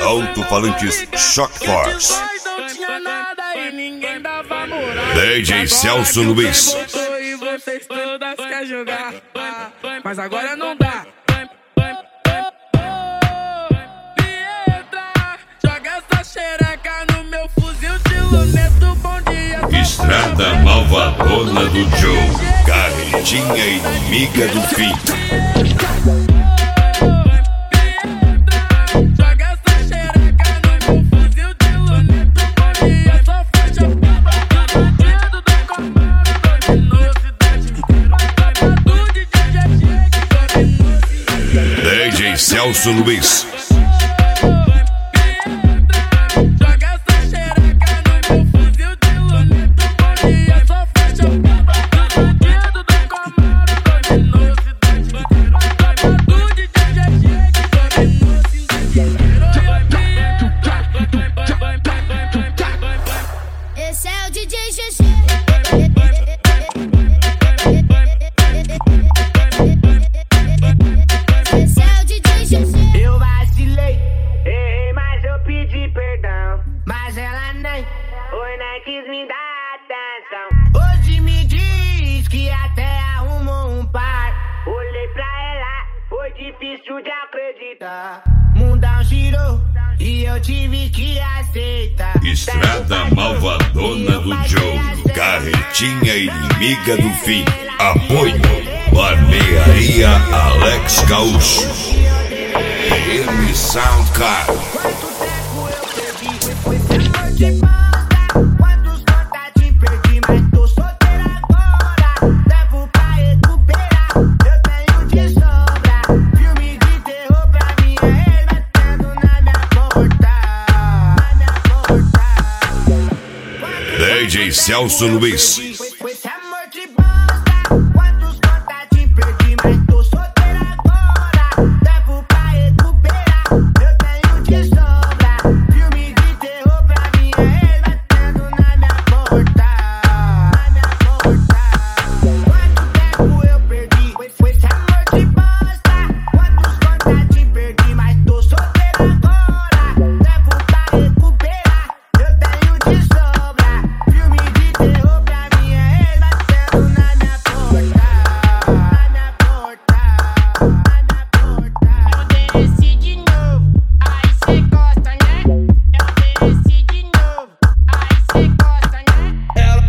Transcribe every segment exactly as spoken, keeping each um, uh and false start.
Alto-falantes Shock Force. D J Celso Luiz. E vocês todas querem jogar, mas agora não dá. Joga essa xereca no meu fuzil de luneta. Bom dia. Estrada malvadona do Joe, carretinha inimiga do fim. D J Celso Luiz. Esse é o D J G G. Esse é o D J G G. Eu vacilei, errei, mas eu pedi perdão. Mas ela nem, oi, nem quis me dar atenção. Hoje me diz que até arrumou um par. Olhei pra ela, foi difícil de acreditar. Mundão girou e eu tive que aceitar. Estrada malvadona do Joe, carretinha inimiga do fim. Apoio, barbearia Alex Gaúcho. P M Sound Car. Quantos contatinhos perdi, mas tô solteira agora. Levo pra recuperar, eu tenho de sobra. Filme de terror pra mim é ele batendo na minha porta. Na minha porta. D J Celso Luiz. Com esse amor de bosta, quantos contatinhos perdi, mas tô solteira agora. Levo pra recuperar, eu tenho de sobra. Filme de terror pra mim é ele batendo na minha porta. Na minha porta. Quanto tempo eu perdi com esse amor de bosta, quantos contatinhos perdi, mas tô solteira agora. Levo pra recuperar, eu tenho de sobra. Filme de terror pra mim é ele batendo na minha porta. Na minha porta. Na minha porta. Eu desci de novo, aí cê gosta, né? Eu desci de novo, aí cê gosta, né?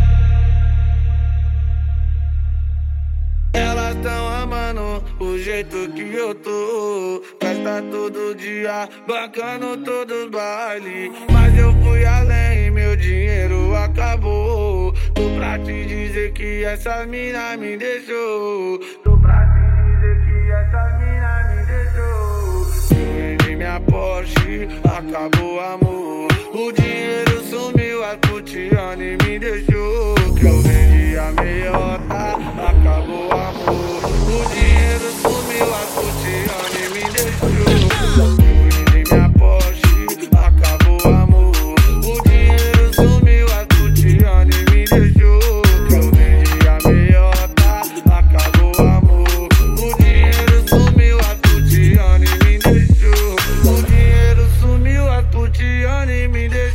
Elas tão amando o jeito que eu tô. Festa todo dia, bancando todos os bailes. Mas eu fui além, meu dinheiro acabou. Tô pra te dizer que essa mina me deixou. Tô pra te dizer que essa mina me deixou. Eu vendi minha Porsche, acabou o amor. O dinheiro sumiu, a Putiane me deixou. Que eu vendi a meiota, acabou o amor. O dinheiro sumiu, a Putiane me deixou. Eu vendi minha Porsche, acabou o amor. O dinheiro sumiu, a Putiane me deixou. Que eu vendi a meiota, acabou o amor. O dinheiro sumiu, a Putiane me deixou. O dinheiro sumiu, a Putiane me deixou.